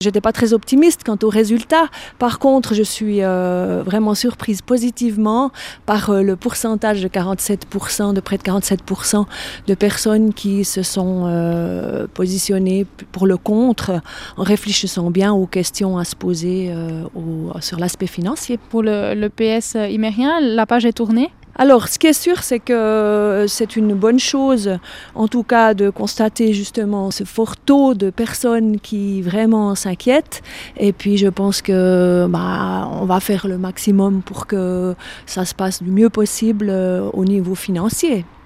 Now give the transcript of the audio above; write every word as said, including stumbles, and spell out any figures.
Je n'étais pas très optimiste quant au résultat. Par contre, je suis euh, vraiment surprise positivement par euh, le pourcentage de quarante-sept pour cent, de près de quarante-sept pour cent de personnes qui se sont euh, positionnées pour le contre en réfléchissant bien aux questions à se poser euh, au, sur l'aspect financier. Pour le, le P S immérien, la page est tournée ? Alors, ce qui est sûr, c'est que c'est une bonne chose, en tout cas, de constater justement ce fort taux de personnes qui vraiment s'inquiètent. Et puis, je pense que bah, on va faire le maximum pour que ça se passe du mieux possible au niveau financier.